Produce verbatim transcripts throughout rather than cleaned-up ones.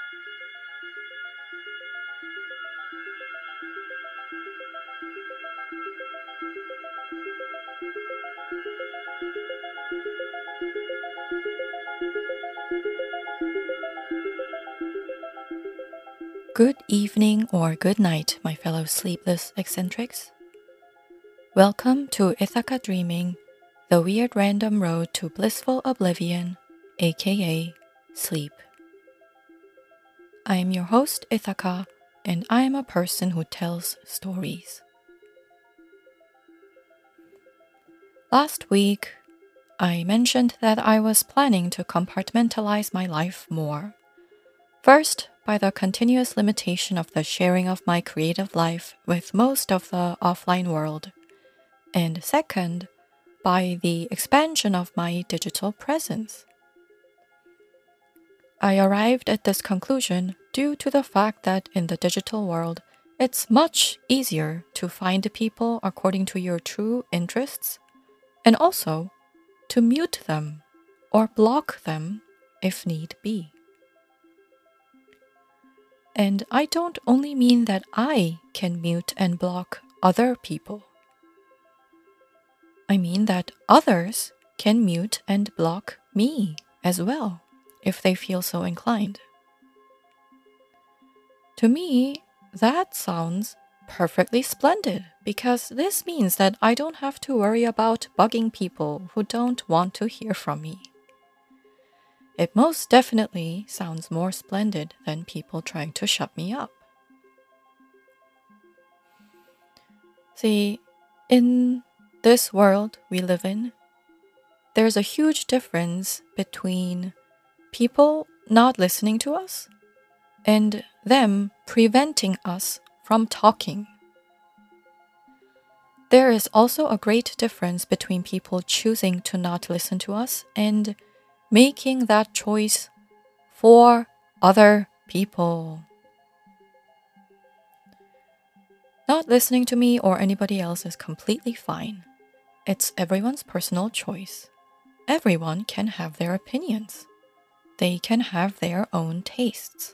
Good evening or good night, my fellow sleepless eccentrics. Welcome to Ithaca Dreaming, the weird random road to blissful oblivion, aka sleep. I am your host, Ithaca, and I am a person who tells stories. Last week, I mentioned that I was planning to compartmentalize my life more. First, by the continuous limitation of the sharing of my creative life with most of the offline world, and second, by the expansion of my digital presence. I arrived at this conclusion due to the fact that in the digital world, it's much easier to find people according to your true interests, and also to mute them or block them if need be. And I don't only mean that I can mute and block other people. I mean that others can mute and block me as well, if they feel so inclined. To me, that sounds perfectly splendid, because this means that I don't have to worry about bugging people who don't want to hear from me. It most definitely sounds more splendid than people trying to shut me up. See, in this world we live in, there's a huge difference between people not listening to us and them preventing us from talking. There is also a great difference between people choosing to not listen to us and making that choice for other people. Not listening to me or anybody else is completely fine. It's everyone's personal choice. Everyone can have their opinions. They can have their own tastes.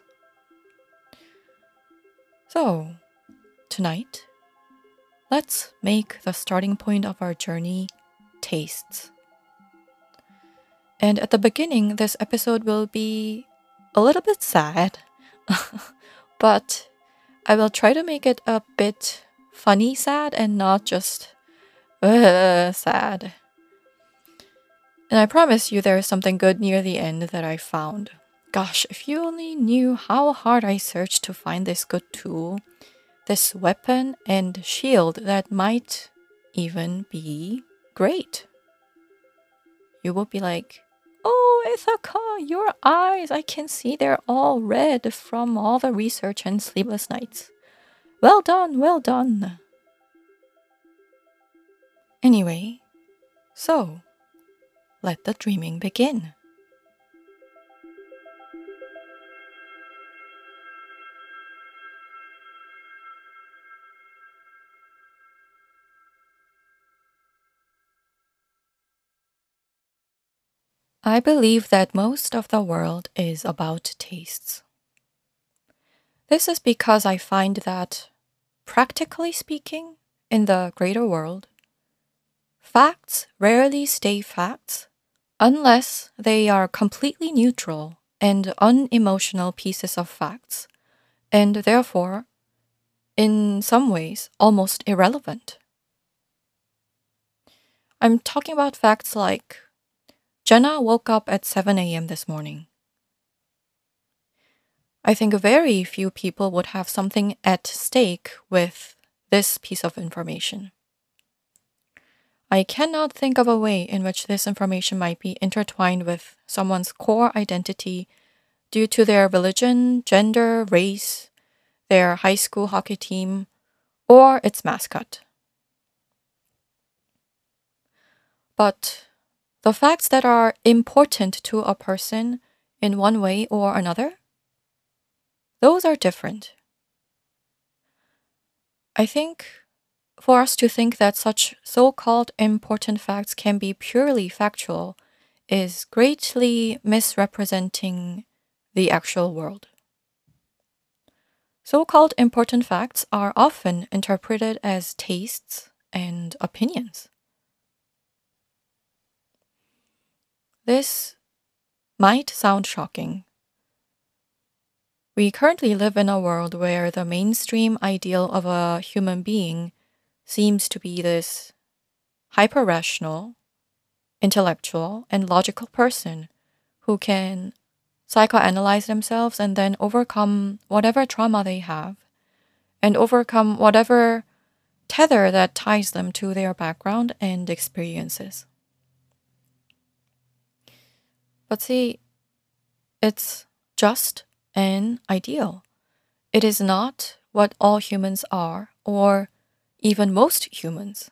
So, tonight, let's make the starting point of our journey tastes. And at the beginning, this episode will be a little bit sad, but I will try to make it a bit funny sad and not just uh, sad. And I promise you there is something good near the end that I found. Gosh, if you only knew how hard I searched to find this good tool, this weapon and shield that might even be great. You will be like, oh, Ithaca, your eyes, I can see they're all red from all the research and sleepless nights. Well done, well done. Anyway, so let the dreaming begin. I believe that most of the world is about tastes. This is because I find that, practically speaking, in the greater world, facts rarely stay facts unless they are completely neutral and unemotional pieces of facts, and therefore, in some ways, almost irrelevant. I'm talking about facts like Jenna woke up at seven a.m. this morning. I think very few people would have something at stake with this piece of information. I cannot think of a way in which this information might be intertwined with someone's core identity due to their religion, gender, race, their high school hockey team, or its mascot. But the facts that are important to a person in one way or another, those are different. I think for us to think that such so-called important facts can be purely factual is greatly misrepresenting the actual world. So called important facts are often interpreted as tastes and opinions. This might sound shocking. We currently live in a world where the mainstream ideal of a human being seems to be this hyper rational, intellectual, and logical person who can psychoanalyze themselves and then overcome whatever trauma they have and overcome whatever tether that ties them to their background and experiences. But see, it's just an ideal. It is not what all humans are, or even most humans.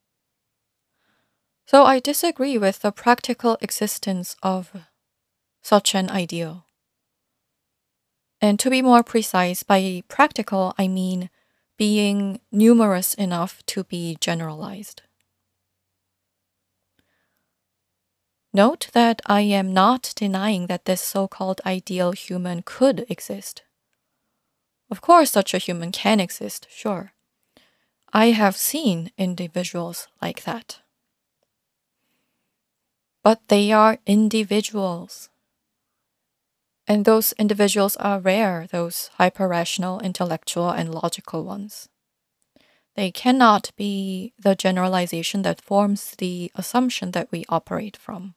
So I disagree with the practical existence of such an ideal. And to be more precise, by practical, I mean being numerous enough to be generalized. Note that I am not denying that this so-called ideal human could exist. Of course, such a human can exist, sure. I have seen individuals like that. But they are individuals. And those individuals are rare, those hyper-rational, intellectual, and logical ones. They cannot be the generalization that forms the assumption that we operate from.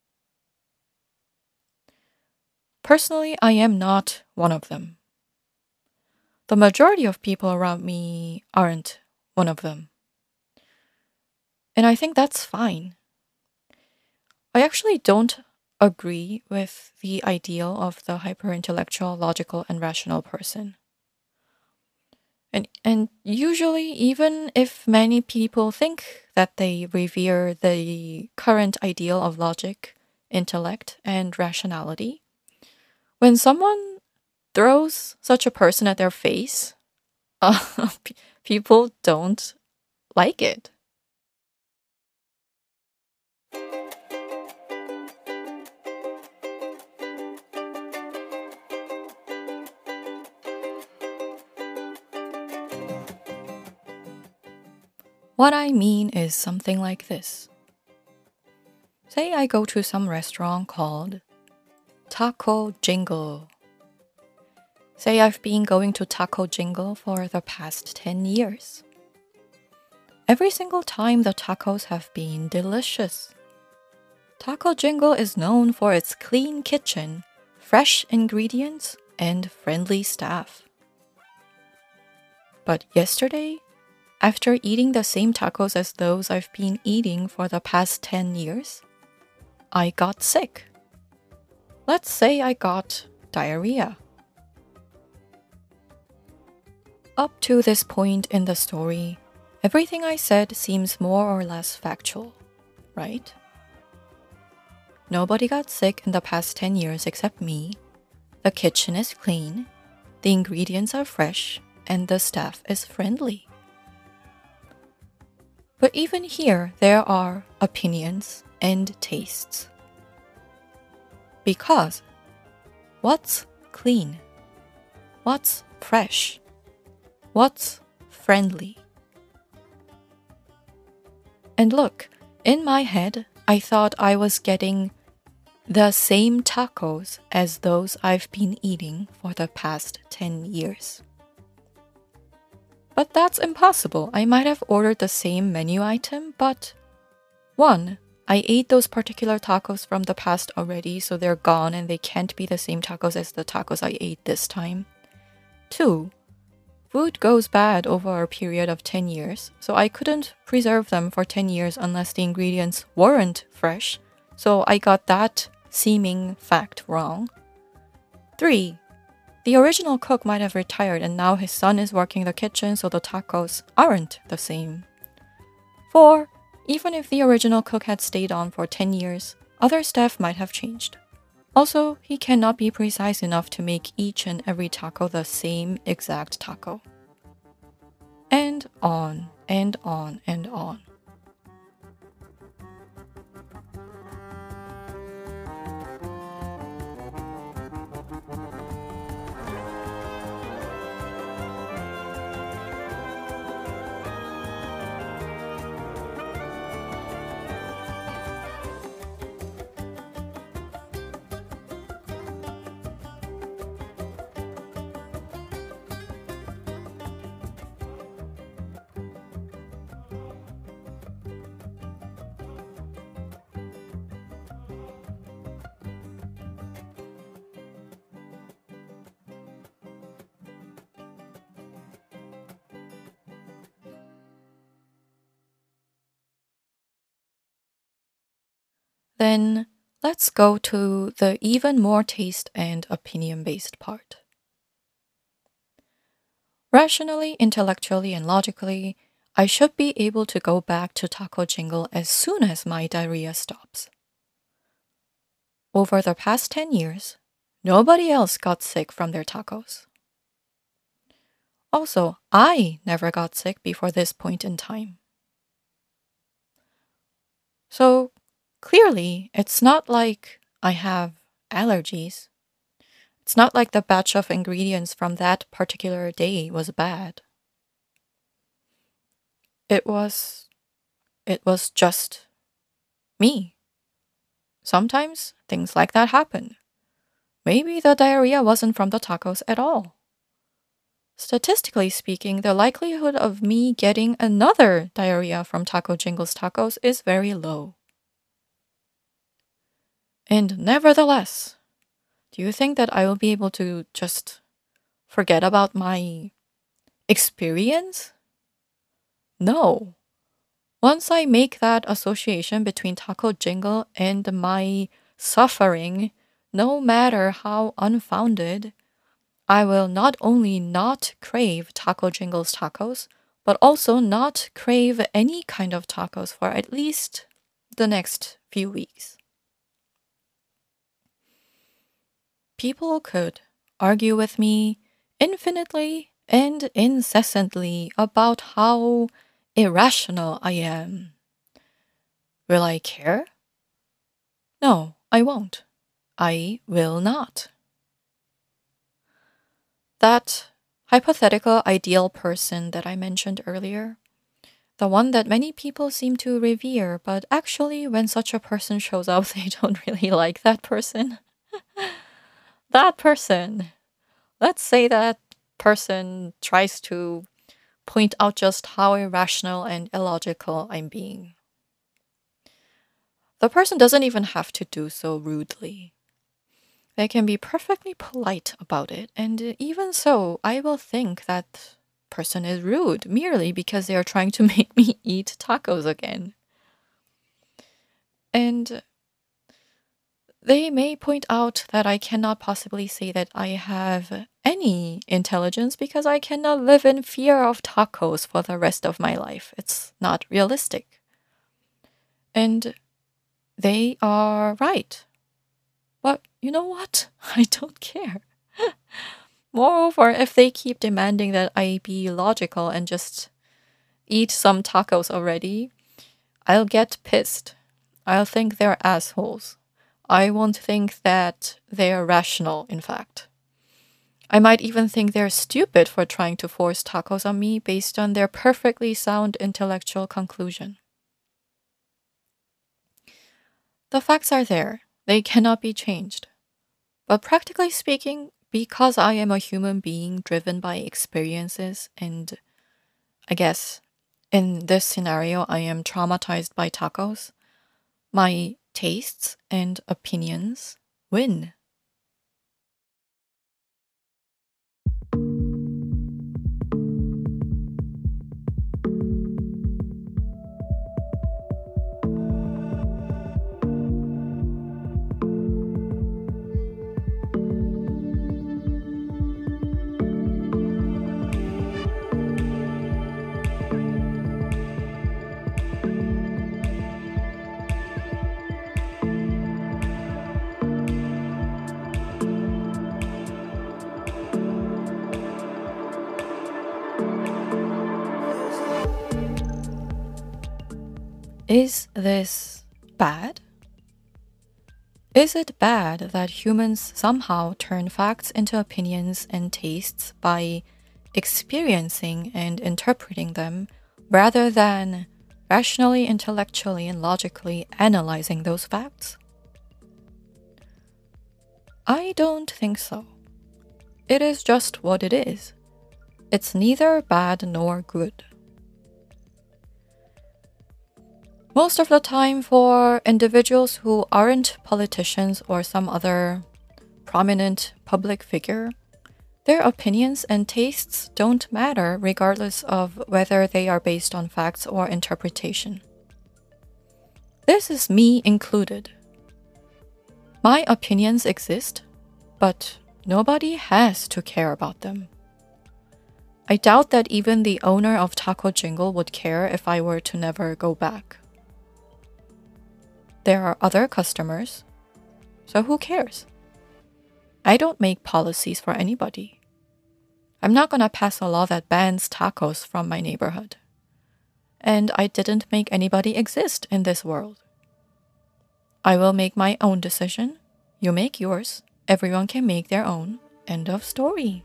Personally, I am not one of them. The majority of people around me aren't one of them. And I think that's fine. I actually don't agree with the ideal of the hyper-intellectual, logical, and rational person. And, and usually, even if many people think that they revere the current ideal of logic, intellect, and rationality, when someone throws such a person at their face, uh, people don't like it. What I mean is something like this. Say I go to some restaurant called Taco Jingle. Say I've been going to Taco Jingle for the past ten years. Every single time the tacos have been delicious. Taco Jingle is known for its clean kitchen, fresh ingredients, and friendly staff. But yesterday, after eating the same tacos as those I've been eating for the past ten years, I got sick. Let's say I got diarrhea. Up to this point in the story, everything I said seems more or less factual, right? Nobody got sick in the past ten years except me. The kitchen is clean, the ingredients are fresh, and the staff is friendly. But even here, there are opinions and tastes. Because what's clean? What's fresh? What's friendly? And look, in my head, I thought I was getting the same tacos as those I've been eating for the past ten years. But that's impossible. I might have ordered the same menu item, but one, I ate those particular tacos from the past already, so they're gone and they can't be the same tacos as the tacos I ate this time. Two, food goes bad over a period of ten years, so I couldn't preserve them for ten years unless the ingredients weren't fresh, so I got that seeming fact wrong. Three, the original cook might have retired and now his son is working the kitchen, so the tacos aren't the same. Four, even if the original cook had stayed on for ten years, other staff might have changed. Also, he cannot be precise enough to make each and every taco the same exact taco. And on, and on, and on. Then let's go to the even more taste and opinion-based part. Rationally, intellectually, and logically, I should be able to go back to Taco Jingle as soon as my diarrhea stops. Over the past ten years, nobody else got sick from their tacos. Also, I never got sick before this point in time. So, clearly, it's not like I have allergies. It's not like the batch of ingredients from that particular day was bad. It was... it was just me. Sometimes things like that happen. Maybe the diarrhea wasn't from the tacos at all. Statistically speaking, the likelihood of me getting another diarrhea from Taco Jingle's tacos is very low. And nevertheless, do you think that I will be able to just forget about my experience? No. Once I make that association between Taco Jingle and my suffering, no matter how unfounded, I will not only not crave Taco Jingle's tacos, but also not crave any kind of tacos for at least the next few weeks. People could argue with me infinitely and incessantly about how irrational I am. Will I care? No, I won't. I will not. That hypothetical ideal person that I mentioned earlier, the one that many people seem to revere, but actually when such a person shows up, they don't really like that person. That person, let's say that person tries to point out just how irrational and illogical I'm being. The person doesn't even have to do so rudely. They can be perfectly polite about it, and even so, I will think that person is rude merely because they are trying to make me eat tacos again. And they may point out that I cannot possibly say that I have any intelligence because I cannot live in fear of tacos for the rest of my life. It's not realistic. And they are right. But you know what? I don't care. Moreover, if they keep demanding that I be logical and just eat some tacos already, I'll get pissed. I'll think they're assholes. I won't think that they're rational, in fact. I might even think they're stupid for trying to force tacos on me based on their perfectly sound intellectual conclusion. The facts are there. They cannot be changed. But practically speaking, because I am a human being driven by experiences, and I guess in this scenario I am traumatized by tacos, my tastes and opinions win. Is this bad? Is it bad that humans somehow turn facts into opinions and tastes by experiencing and interpreting them rather than rationally, intellectually, and logically analyzing those facts? I don't think so. It is just what it is. It's neither bad nor good. Most of the time, for individuals who aren't politicians or some other prominent public figure, their opinions and tastes don't matter regardless of whether they are based on facts or interpretation. This is me included. My opinions exist, but nobody has to care about them. I doubt that even the owner of Taco Jingle would care if I were to never go back. There are other customers, so who cares? I don't make policies for anybody. I'm not gonna pass a law that bans tacos from my neighborhood. And I didn't make anybody exist in this world. I will make my own decision. You make yours. Everyone can make their own. End of story.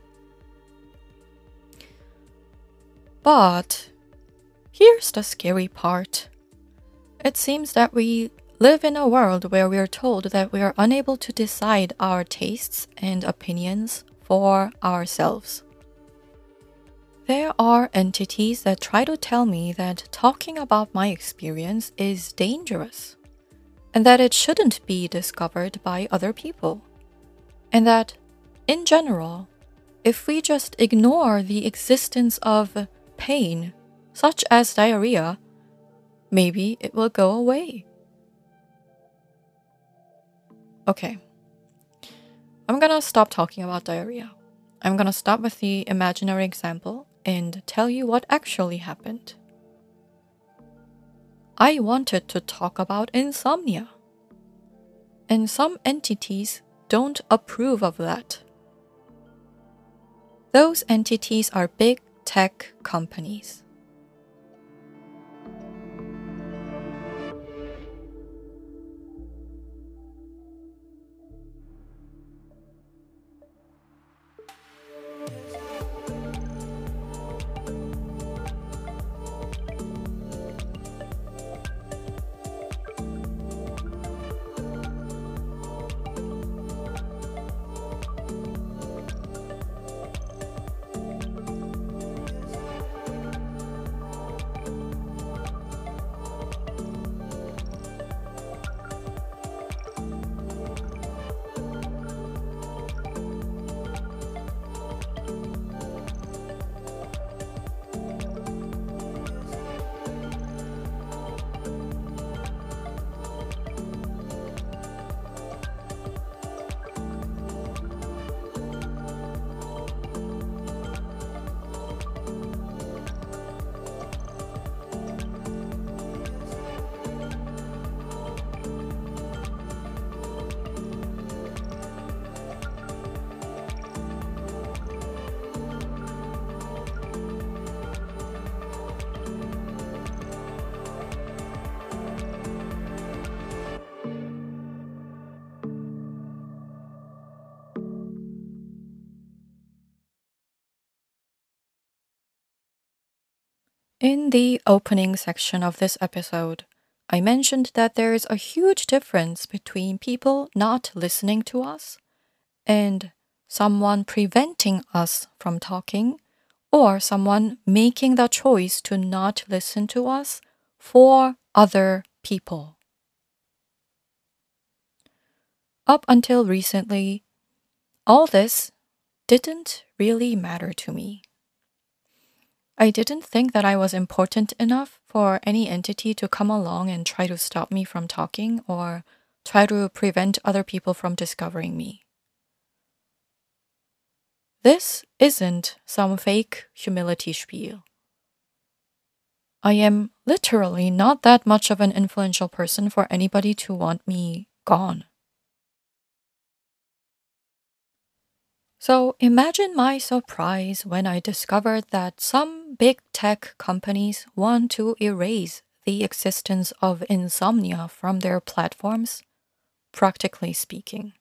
But here's the scary part. It seems that we live in a world where we are told that we are unable to decide our tastes and opinions for ourselves. There are entities that try to tell me that talking about my experience is dangerous, and that it shouldn't be discovered by other people, and that, in general, if we just ignore the existence of pain, such as diarrhea, maybe it will go away. Okay, I'm gonna stop talking about diarrhea. I'm gonna stop with the imaginary example and tell you what actually happened. I wanted to talk about insomnia, and some entities don't approve of that. Those entities are big tech companies. In the opening section of this episode, I mentioned that there is a huge difference between people not listening to us and someone preventing us from talking, or someone making the choice to not listen to us for other people. Up until recently, all this didn't really matter to me. I didn't think that I was important enough for any entity to come along and try to stop me from talking or try to prevent other people from discovering me. This isn't some fake humility spiel. I am literally not that much of an influential person for anybody to want me gone. So imagine my surprise when I discovered that some big tech companies want to erase the existence of insomnia from their platforms, practically speaking.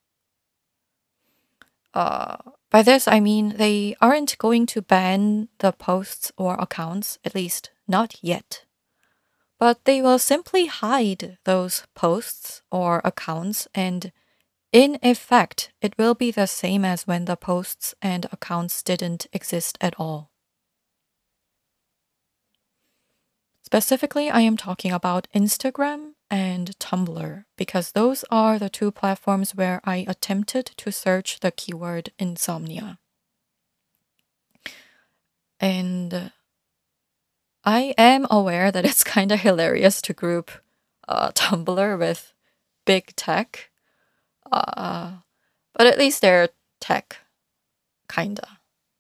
Uh, by this, I mean they aren't going to ban the posts or accounts, at least not yet. But they will simply hide those posts or accounts, and in effect, it will be the same as when the posts and accounts didn't exist at all. Specifically, I am talking about Instagram and Tumblr, because those are the two platforms where I attempted to search the keyword insomnia. And I am aware that it's kind of hilarious to group uh, Tumblr with big tech. Uh, but at least they're tech, kinda.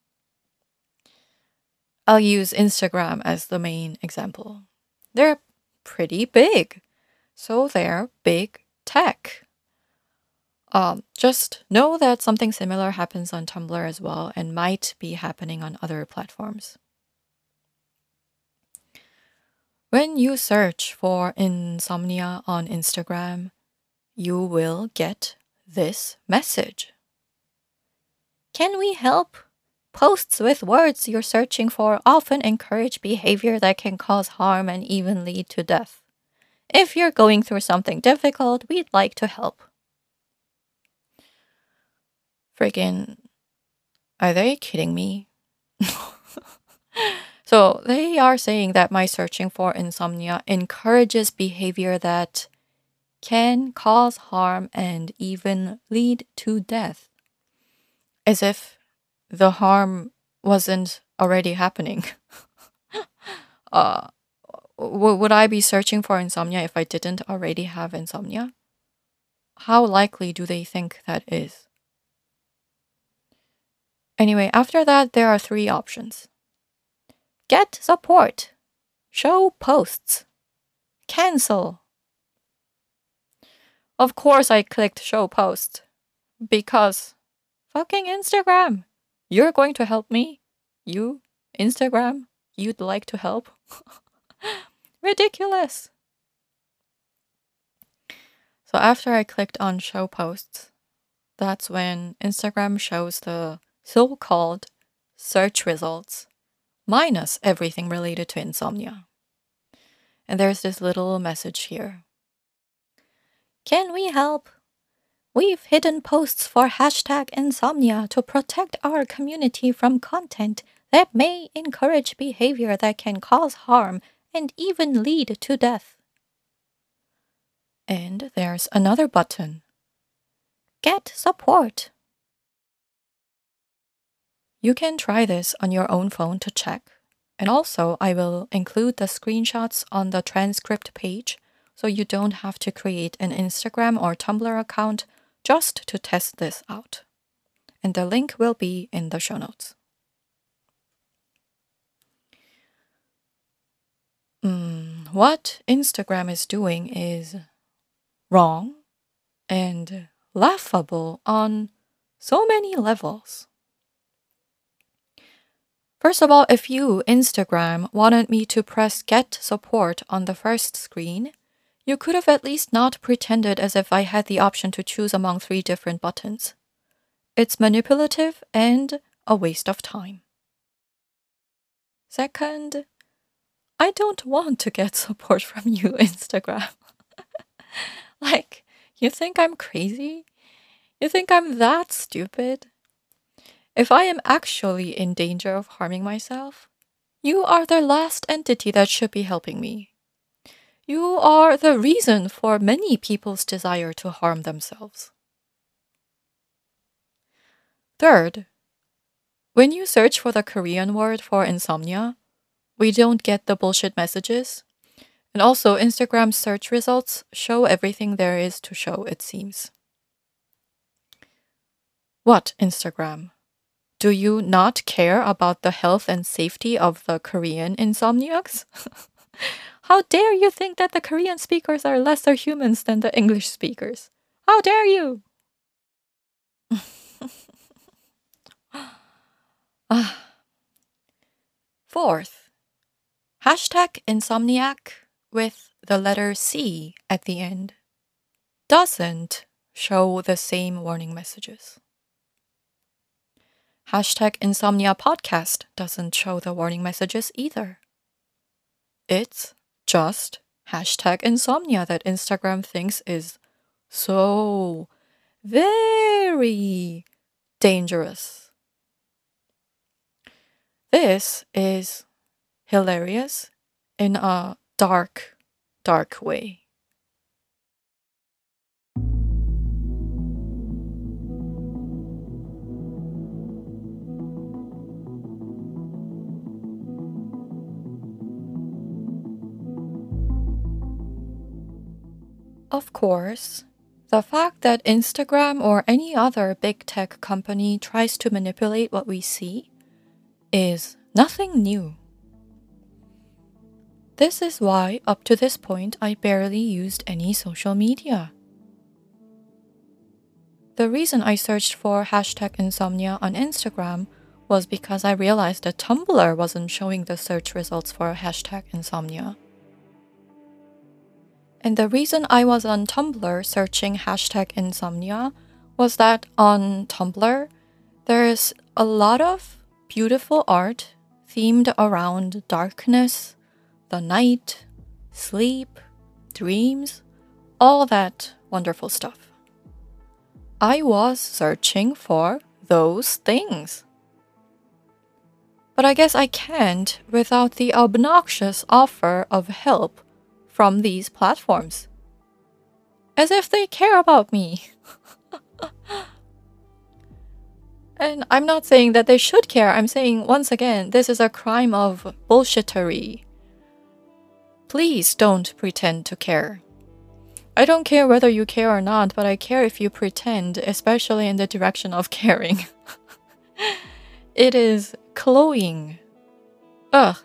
I'll use Instagram as the main example. They're pretty big, so they're big tech. Um, just know that something similar happens on Tumblr as well and might be happening on other platforms. When you search for insomnia on Instagram, you will get this message. Can we help? Posts with words you're searching for often encourage behavior that can cause harm and even lead to death. If you're going through something difficult, we'd like to help. Friggin', are they kidding me? So they are saying that my searching for insomnia encourages behavior that can cause harm and even lead to death. As if the harm wasn't already happening. uh, w- would I be searching for insomnia if I didn't already have insomnia? How likely do they think that is? Anyway, after that, there are three options. Get support. Show posts. Cancel. Of course I clicked show post. Because fucking Instagram. You're going to help me? You, Instagram, you'd like to help? Ridiculous. So after I clicked on show posts, that's when Instagram shows the so-called search results minus everything related to insomnia. And there's this little message here. Can we help? We've hidden posts for hashtag insomnia to protect our community from content that may encourage behavior that can cause harm and even lead to death. And there's another button. Get support. You can try this on your own phone to check. And also, I will include the screenshots on the transcript page so you don't have to create an Instagram or Tumblr account just to test this out. And the link will be in the show notes. Mm, what Instagram is doing is wrong and laughable on so many levels. First of all, if you, Instagram, wanted me to press get support on the first screen, you could have at least not pretended as if I had the option to choose among three different buttons. It's manipulative and a waste of time. Second, I don't want to get support from you, Instagram. Like, you think I'm crazy? You think I'm that stupid? If I am actually in danger of harming myself, you are the last entity that should be helping me. You are the reason for many people's desire to harm themselves. Third, when you search for the Korean word for insomnia, we don't get the bullshit messages. And also, Instagram's search results show everything there is to show, it seems. What, Instagram? Do you not care about the health and safety of the Korean insomniacs? How dare you think that the Korean speakers are lesser humans than the English speakers? How dare you? Fourth, hashtag insomniac with the letter C at the end doesn't show the same warning messages. Hashtag insomnia podcast doesn't show the warning messages either. It's just hashtag insomnia that Instagram thinks is so very dangerous. This is hilarious in a dark, dark way. Of course, The fact that Instagram or any other big tech company tries to manipulate what we see is nothing new. This is why, up to this point, I barely used any social media. The reason I searched for hashtag insomnia on Instagram was because I realized that Tumblr wasn't showing the search results for hashtag insomnia. And the reason I was on Tumblr searching hashtag insomnia was that on Tumblr, there's a lot of beautiful art themed around darkness, the night, sleep, dreams, all that wonderful stuff. I was searching for those things. But I guess I can't without the obnoxious offer of help from these platforms. As if they care about me. And I'm not saying that they should care. I'm saying, once again, this is a crime of bullshittery. Please don't pretend to care. I don't care whether you care or not, but I care if you pretend, especially in the direction of caring. It is cloying. Ugh.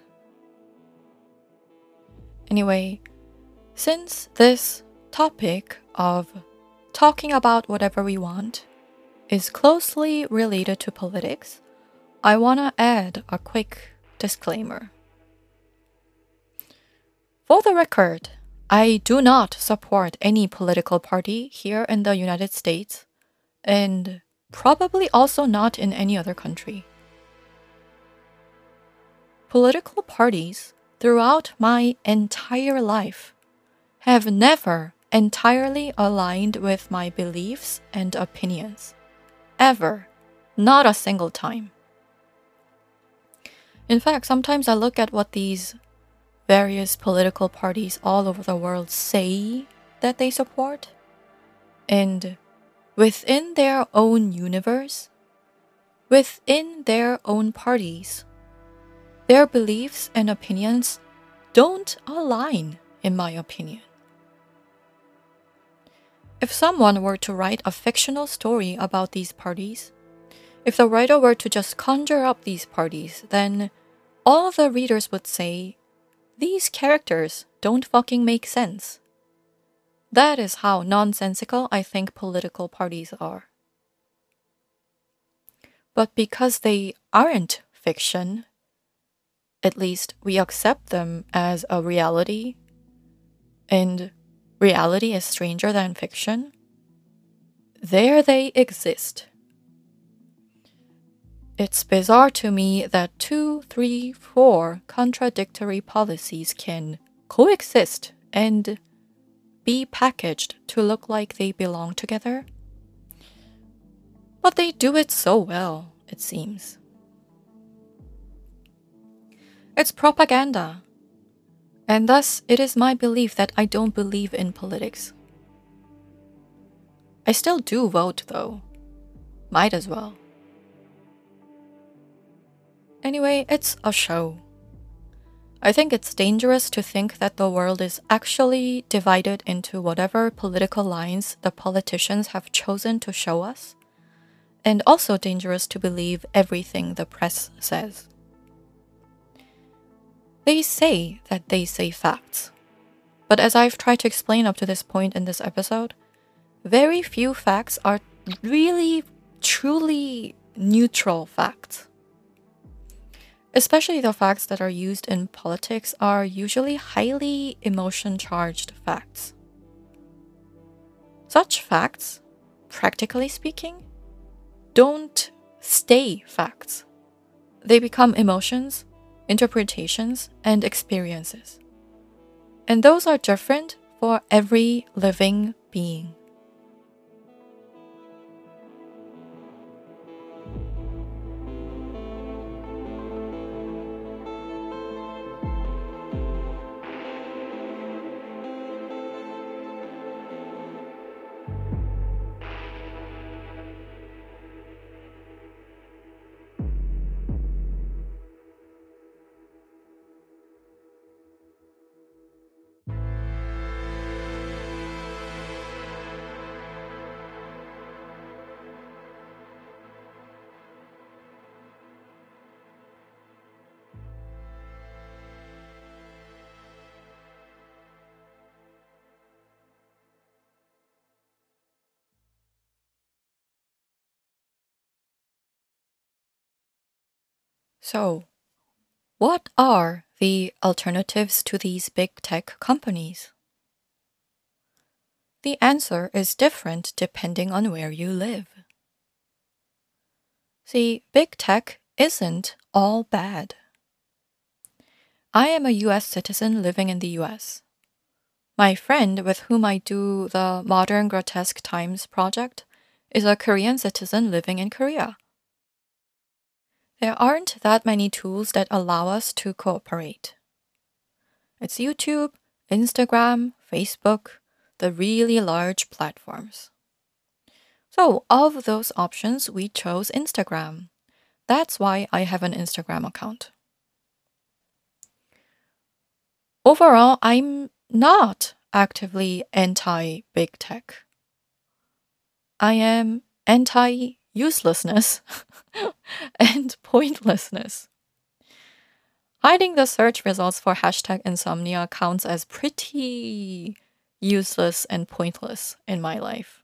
Anyway, since this topic of talking about whatever we want is closely related to politics, I want to add a quick disclaimer. For the record, I do not support any political party here in the United States, and probably also not in any other country. Political parties throughout my entire life have never entirely aligned with my beliefs and opinions. Ever. Not a single time. In fact, sometimes I look at what these various political parties all over the world say that they support, and within their own universe, within their own parties, their beliefs and opinions don't align, in my opinion. If someone were to write a fictional story about these parties, if the writer were to just conjure up these parties, then all the readers would say, these characters don't fucking make sense. That is how nonsensical I think political parties are. But because they aren't fiction, at least we accept them as a reality, and reality is stranger than fiction, there they exist. It's bizarre to me that two, three, four contradictory policies can coexist and be packaged to look like they belong together. But they do it so well, it seems. It's propaganda. And thus, it is my belief that I don't believe in politics. I still do vote, though. Might as well. Anyway, it's a show. I think it's dangerous to think that the world is actually divided into whatever political lines the politicians have chosen to show us, and also dangerous to believe everything the press says. They say that they say facts, but as I've tried to explain up to this point in this episode, very few facts are really, truly neutral facts. Especially the facts that are used in politics are usually highly emotion-charged facts. Such facts, practically speaking, don't stay facts. They become emotions, interpretations, and experiences. And those are different for every living being. So, what are the alternatives to these big tech companies? The answer is different depending on where you live. See, big tech isn't all bad. I am a U S citizen living in the U S. My friend with whom I do the Modern Grotesque Times project is a Korean citizen living in Korea. There aren't that many tools that allow us to cooperate. It's YouTube, Instagram, Facebook, the really large platforms. So, of those options, we chose Instagram. That's why I have an Instagram account. Overall, I'm not actively anti big tech. I am anti uselessness and pointlessness. Hiding the search results for hashtag insomnia counts as pretty useless and pointless in my life.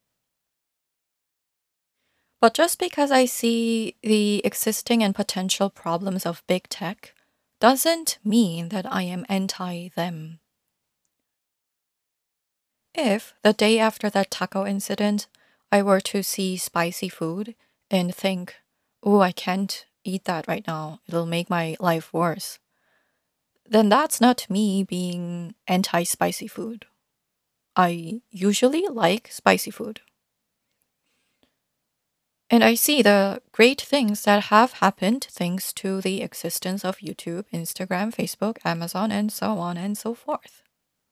But just because I see the existing and potential problems of big tech doesn't mean that I am anti them. If the day after that taco incident, I were to see spicy food and think, oh, I can't eat that right now, it'll make my life worse, then that's not me being anti spicy food. I usually like spicy food. And I see the great things that have happened thanks to the existence of YouTube, Instagram, Facebook, Amazon, and so on and so forth.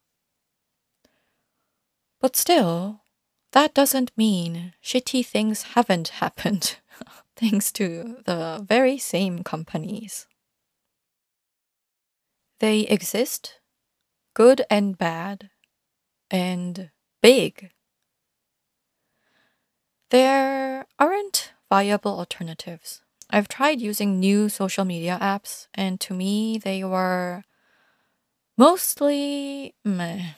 But still, that doesn't mean shitty things haven't happened thanks to the very same companies. They exist, good and bad, and big. There aren't viable alternatives. I've tried using new social media apps, and to me, they were mostly meh.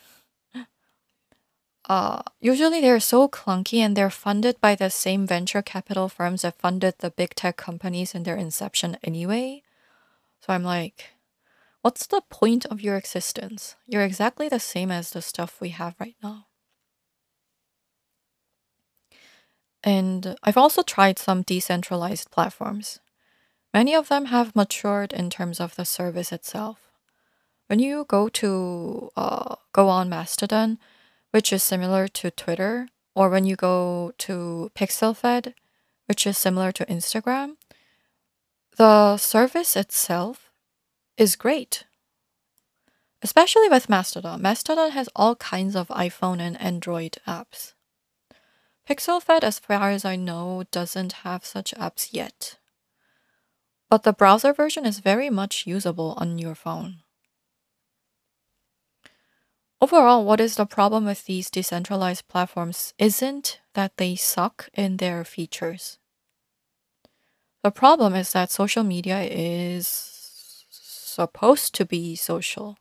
Uh, usually they're so clunky and they're funded by the same venture capital firms that funded the big tech companies in their inception anyway. So I'm like, what's the point of your existence? You're exactly the same as the stuff we have right now. And I've also tried some decentralized platforms. Many of them have matured in terms of the service itself. When you go to uh, go on Mastodon, which is similar to Twitter, or when you go to PixelFed, which is similar to Instagram, the service itself is great. Especially with Mastodon. Mastodon has all kinds of iPhone and Android apps. PixelFed, as far as I know, doesn't have such apps yet. But the browser version is very much usable on your phone. Overall, what is the problem with these decentralized platforms isn't that they suck in their features. The problem is that social media is supposed to be social.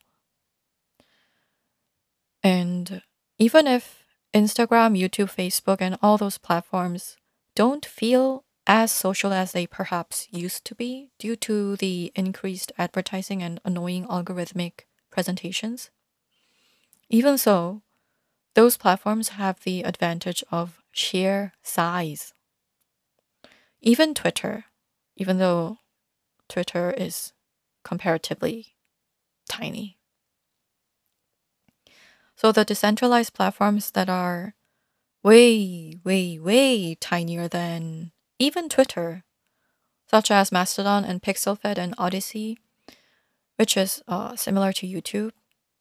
And even if Instagram, YouTube, Facebook, and all those platforms don't feel as social as they perhaps used to be due to the increased advertising and annoying algorithmic presentations, even so, those platforms have the advantage of sheer size. Even Twitter, even though Twitter is comparatively tiny. So the decentralized platforms that are way, way, way tinier than even Twitter, such as Mastodon and PixelFed and Odyssey, which is uh, similar to YouTube,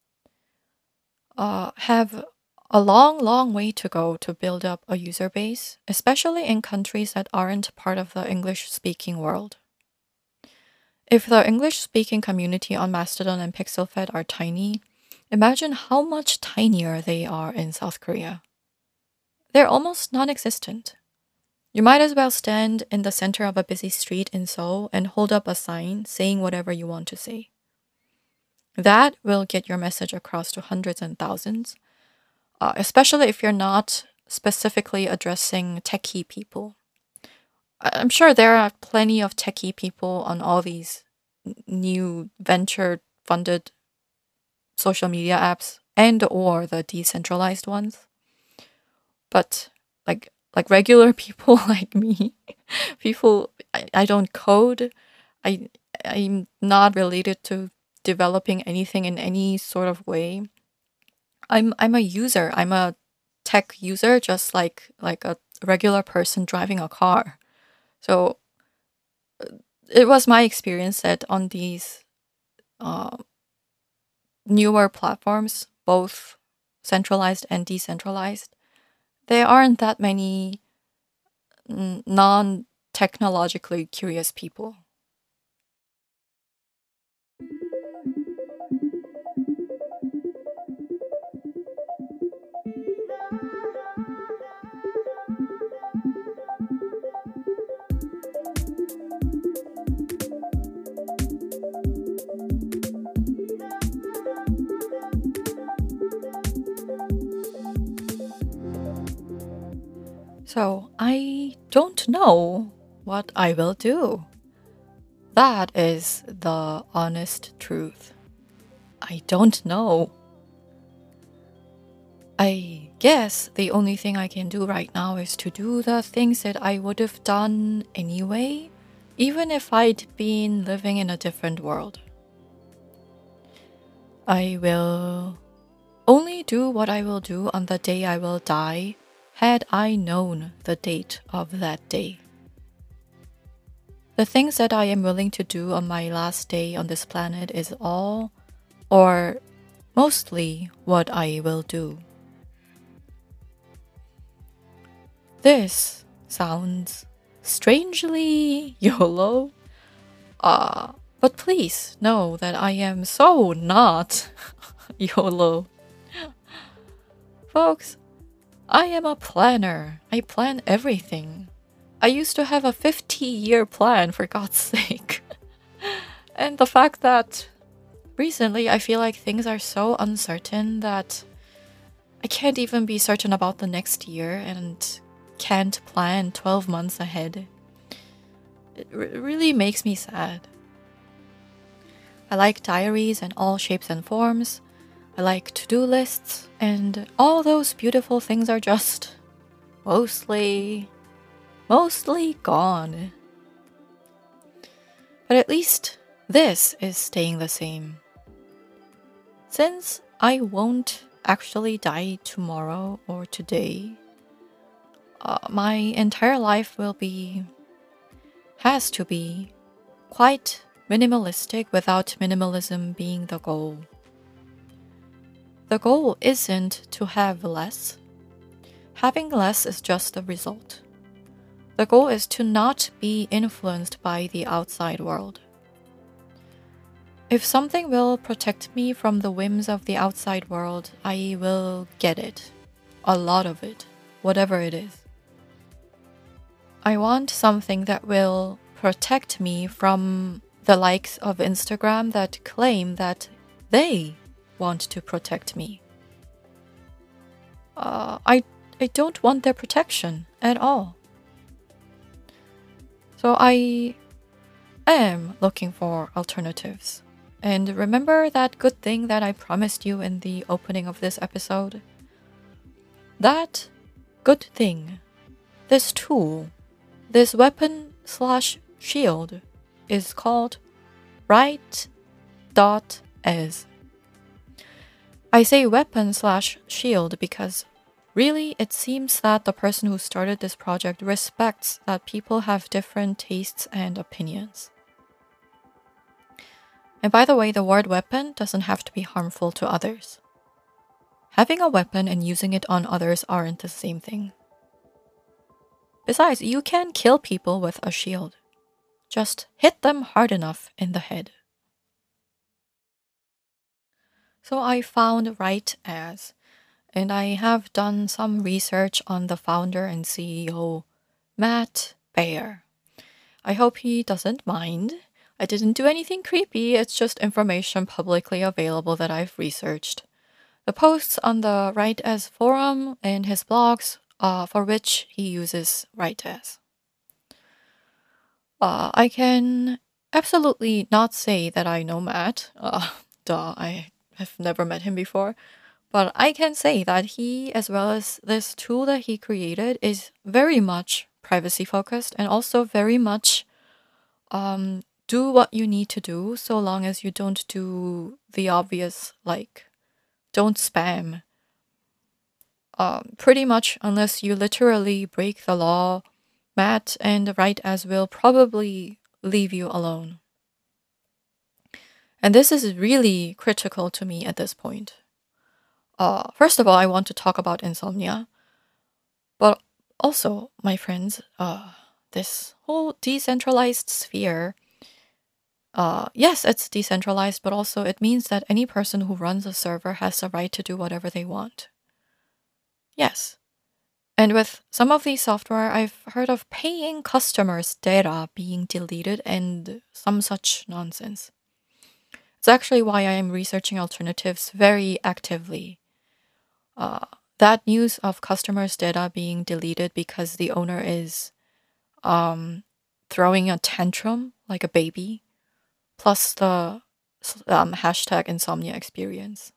uh, have a long, long way to go to build up a user base, especially in countries that aren't part of the English-speaking world. If the English-speaking community on Mastodon and PixelFed are tiny, imagine how much tinier they are in South Korea. They're almost non-existent. You might as well stand in the center of a busy street in Seoul and hold up a sign saying whatever you want to say. That will get your message across to hundreds and thousands, uh, especially if you're not specifically addressing techie people. I- I'm sure there are plenty of techie people on all these n- new venture funded social media apps and or the decentralized ones. But like like regular people like me, people I, I don't code. I I'm not related to developing anything in any sort of way. I'm I'm a user. I'm a tech user just like like a regular person driving a car. So it was my experience that on these uh, newer platforms, both centralized and decentralized, there aren't that many non technologically curious people. So I don't know what I will do. That is the honest truth. I don't know. I guess the only thing I can do right now is to do the things that I would have done anyway, even if I'd been living in a different world. I will only do what I will do on the day I will die, had I known the date of that day. The things that I am willing to do on my last day on this planet is all, or mostly, what I will do. This sounds strangely YOLO, uh, but please know that I am so not YOLO. Folks, I am a planner. I plan everything. I used to have a fifty year plan, for God's sake. And the fact that recently I feel like things are so uncertain that I can't even be certain about the next year and can't plan twelve months ahead. It r- really makes me sad. I like diaries in all shapes and forms. I like to do lists, and all those beautiful things are just mostly, mostly gone. But at least this is staying the same. Since I won't actually die tomorrow or today, uh, my entire life will be, has to be, quite minimalistic without minimalism being the goal. The goal isn't to have less. Having less is just the result. The goal is to not be influenced by the outside world. If something will protect me from the whims of the outside world, I will get it. A lot of it, whatever it is. I want something that will protect me from the likes of Instagram that claim that they want to protect me. Uh, I, I don't want their protection at all. So I am looking for alternatives. And remember that good thing that I promised you in the opening of this episode? That good thing, this tool, this weapon slash shield, is called Write dot as. I say weapon slash shield because really it seems that the person who started this project respects that people have different tastes and opinions. And by the way, the word weapon doesn't have to be harmful to others. Having a weapon and using it on others aren't the same thing. Besides, you can kill people with a shield. Just hit them hard enough in the head. So I found Write As, and I have done some research on the founder and C E O, Matt Baer. I hope he doesn't mind. I didn't do anything creepy, it's just information publicly available that I've researched. The posts on the Write As forum and his blogs, uh, for which he uses Write As. Uh, I can absolutely not say that I know Matt. Uh, duh, I have never met him before. But I can say that he, as well as this tool that he created, is very much privacy focused and also very much um, do what you need to do so long as you don't do the obvious, like, don't spam. Um, pretty much, unless you literally break the law, Matt and Right As will probably leave you alone. And this is really critical to me at this point. Uh, first of all, I want to talk about insomnia, but also, my friends, uh, this whole decentralized sphere. Uh, yes, it's decentralized, but also it means that any person who runs a server has the right to do whatever they want. Yes. And with some of these software, I've heard of paying customers' data being deleted and some such nonsense. It's actually why I am researching alternatives very actively. Uh, that news of customers' data being deleted because the owner is um, throwing a tantrum like a baby, plus the um, hashtag insomnia experience.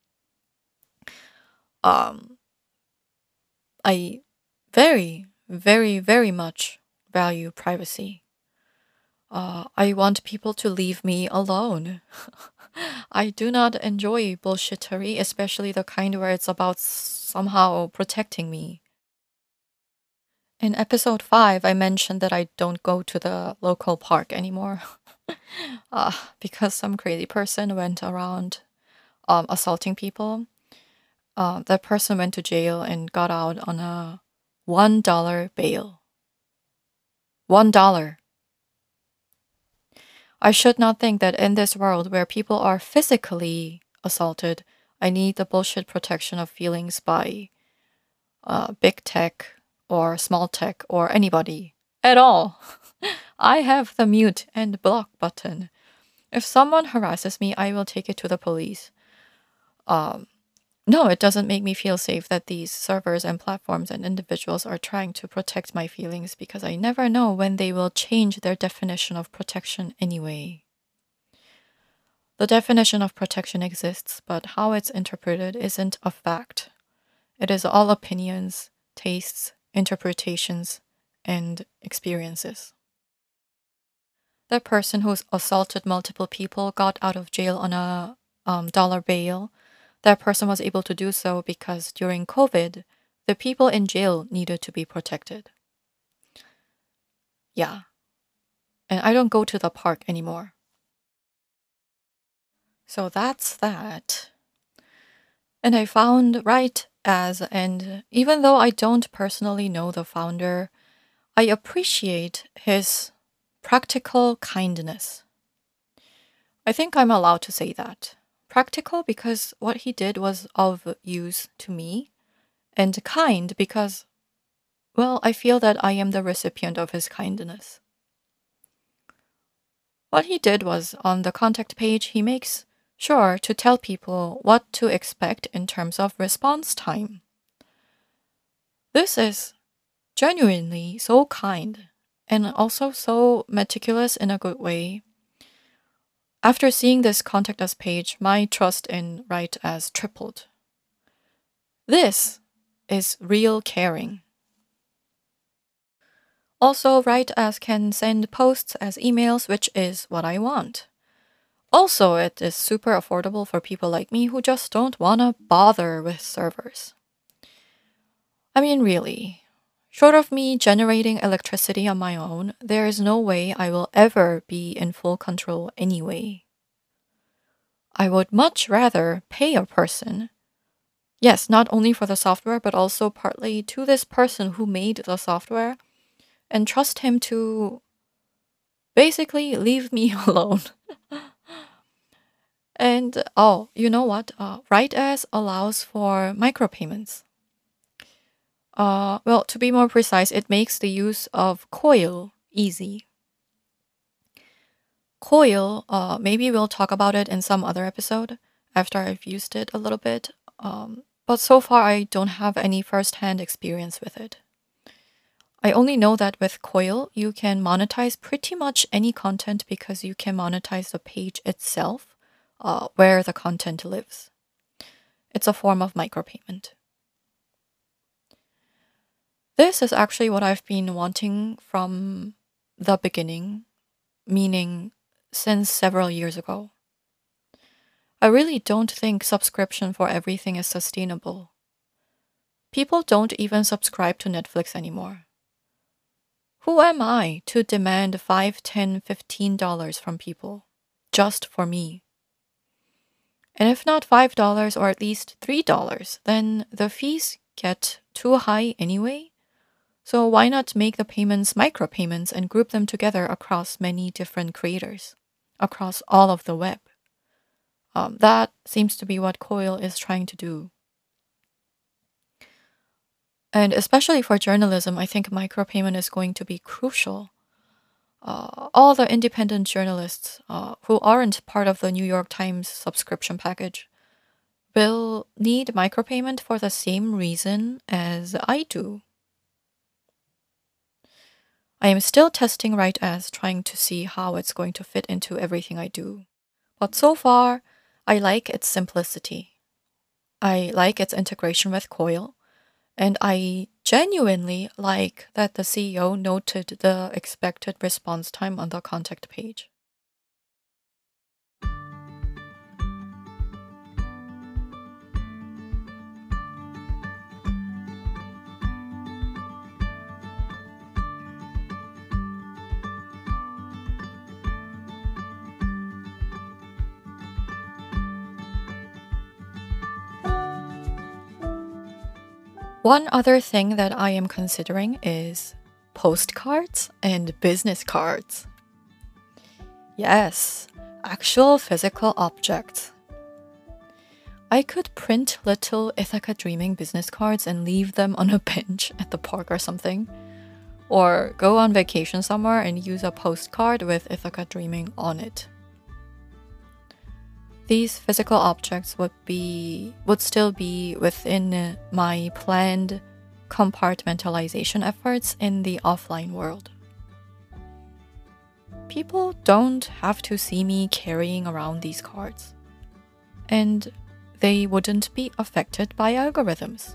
Um, I very, very, very much value privacy. Uh, I want people to leave me alone. I do not enjoy bullshittery, especially the kind where it's about somehow protecting me. In episode five, I mentioned that I don't go to the local park anymore uh, because some crazy person went around um, assaulting people. Uh, that person went to jail and got out on a one dollar bail. One dollar. I should not think that in this world where people are physically assaulted, I need the bullshit protection of feelings by uh, big tech or small tech or anybody at all. I have the mute and block button. If someone harasses me, I will take it to the police. Um, no, it doesn't make me feel safe that these servers and platforms and individuals are trying to protect my feelings because I never know when they will change their definition of protection anyway. The definition of protection exists, but how it's interpreted isn't a fact. It is all opinions, tastes, interpretations, and experiences. That person who's assaulted multiple people got out of jail on a um, dollar bail. That person was able to do so because during COVID, the people in jail needed to be protected. Yeah. And I don't go to the park anymore. So that's that. And I found Right As, and even though I don't personally know the founder, I appreciate his practical kindness. I think I'm allowed to say that. Practical because what he did was of use to me, and kind because, well, I feel that I am the recipient of his kindness. What he did was on the contact page, he makes sure to tell people what to expect in terms of response time. This is genuinely so kind and also so meticulous in a good way. After seeing this contact us page, my trust in Right As tripled. This is real caring. Also, Right As can send posts as emails, which is what I want. Also, it is super affordable for people like me who just don't want to bother with servers. I mean, really, short of me generating electricity on my own, there is no way I will ever be in full control anyway. I would much rather pay a person. Yes, not only for the software, but also partly to this person who made the software, and trust him to basically leave me alone. And oh, you know what? Uh, Right As allows for micropayments. Uh, well, to be more precise, it makes the use of Coil easy. Coil, uh, maybe we'll talk about it in some other episode after I've used it a little bit. Um, but so far, I don't have any first-hand experience with it. I only know that with Coil, you can monetize pretty much any content because you can monetize the page itself, uh, where the content lives. It's a form of micropayment. This is actually what I've been wanting from the beginning, meaning since several years ago. I really don't think subscription for everything is sustainable. People don't even subscribe to Netflix anymore. Who am I to demand five, ten, fifteen dollars from people just for me? And if not five dollars or at least three dollars, then the fees get too high anyway. So why not make the payments micropayments and group them together across many different creators, across all of the web? Um, that seems to be what Coil is trying to do. And especially for journalism, I think micropayment is going to be crucial. Uh, all the independent journalists uh, who aren't part of the New York Times subscription package will need micropayment for the same reason as I do. I am still testing Right As, trying to see how it's going to fit into everything I do. But so far, I like its simplicity. I like its integration with Coil. And I genuinely like that the C E O noted the expected response time on the contact page. One other thing that I am considering is postcards and business cards. Yes, actual physical objects. I could print little Ithaca Dreaming business cards and leave them on a bench at the park or something. Or go on vacation somewhere and use a postcard with Ithaca Dreaming on it. These physical objects would be would still be within my planned compartmentalization efforts in the offline world. People don't have to see me carrying around these cards, and they wouldn't be affected by algorithms.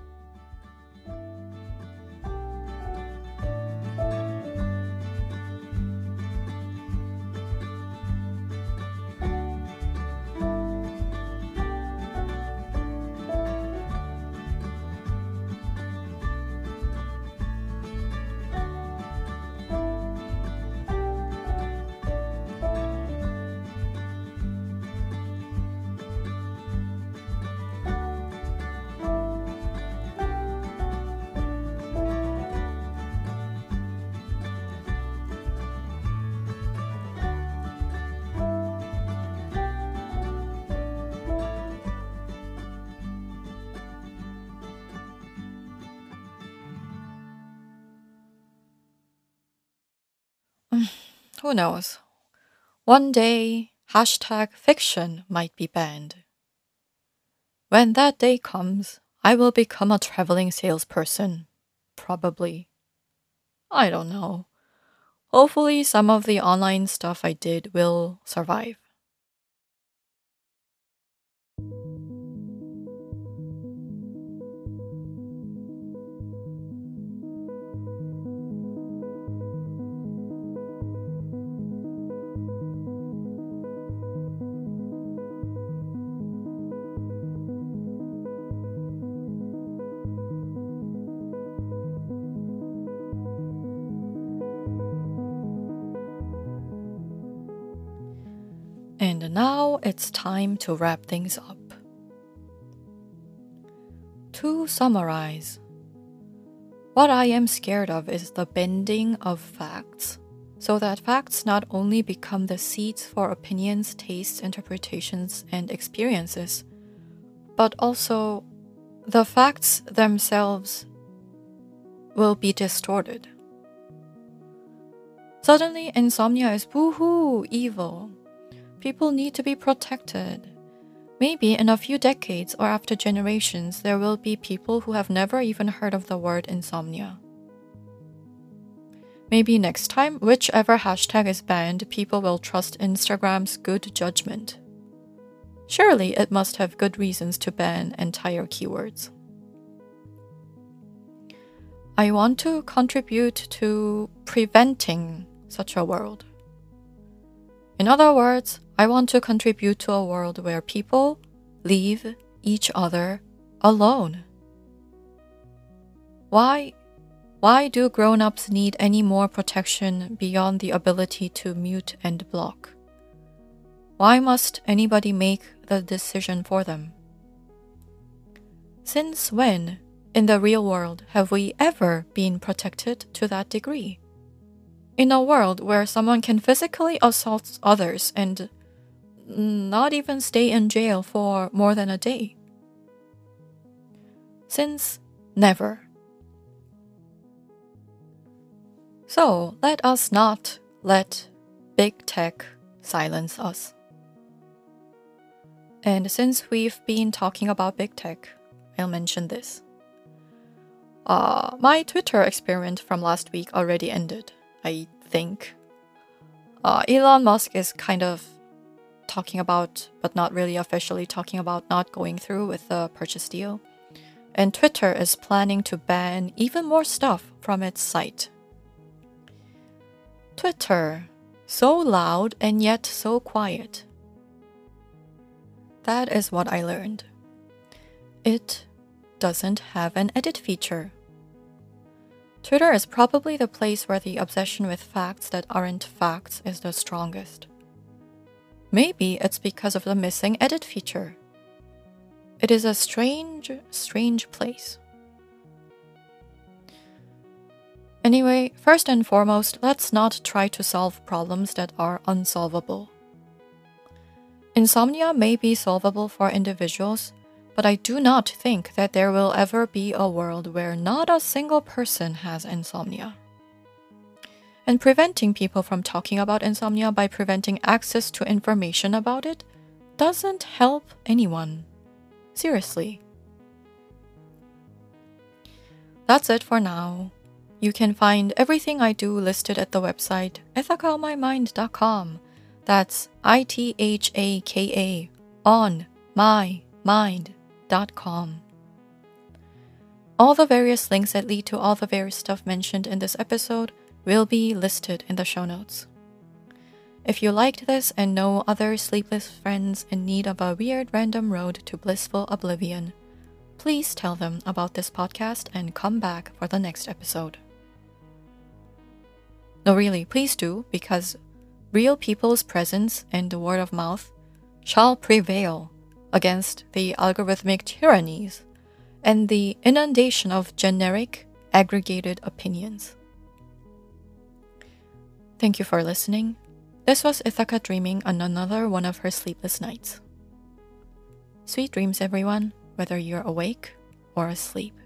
Who knows? One day, hashtag fiction might be banned. When that day comes, I will become a traveling salesperson. Probably. I don't know. Hopefully, some of the online stuff I did will survive. And now it's time to wrap things up. To summarize, what I am scared of is the bending of facts, so that facts not only become the seeds for opinions, tastes, interpretations, and experiences, but also the facts themselves will be distorted. Suddenly, insomnia is boo-hoo, evil. People need to be protected. Maybe in a few decades or after generations, there will be people who have never even heard of the word insomnia. Maybe next time, whichever hashtag is banned, people will trust Instagram's good judgment. Surely it must have good reasons to ban entire keywords. I want to contribute to preventing such a world. In other words, I want to contribute to a world where people leave each other alone. Why, why do grown-ups need any more protection beyond the ability to mute and block? Why must anybody make the decision for them? Since when, in the real world, have we ever been protected to that degree? In a world where someone can physically assault others and not even stay in jail for more than a day? Since never. So let us not let big tech silence us. And since we've been talking about big tech, I'll mention this. Uh, my Twitter experiment from last week already ended, I think. Uh, Elon Musk is kind of talking about, but not really officially talking about, not going through with the purchase deal. And Twitter is planning to ban even more stuff from its site. Twitter, so loud and yet so quiet. That is what I learned. It doesn't have an edit feature. Twitter is probably the place where the obsession with facts that aren't facts is the strongest. Maybe it's because of the missing edit feature. It is a strange, strange place. Anyway, first and foremost, let's not try to solve problems that are unsolvable. Insomnia may be solvable for individuals, but I do not think that there will ever be a world where not a single person has insomnia. And preventing people from talking about insomnia by preventing access to information about it doesn't help anyone. Seriously. That's it for now. You can find everything I do listed at the website ithaka on my mind dot com. That's I T H A K A on my mind dot com. All the various links that lead to all the various stuff mentioned in this episode will be listed in the show notes. If you liked this and know other sleepless friends in need of a weird random road to blissful oblivion, please tell them about this podcast and come back for the next episode. No, really, please do, because real people's presence and the word of mouth shall prevail against the algorithmic tyrannies and the inundation of generic, aggregated opinions. Thank you for listening. This was Ithaka dreaming on another one of her sleepless nights. Sweet dreams, everyone, whether you're awake or asleep.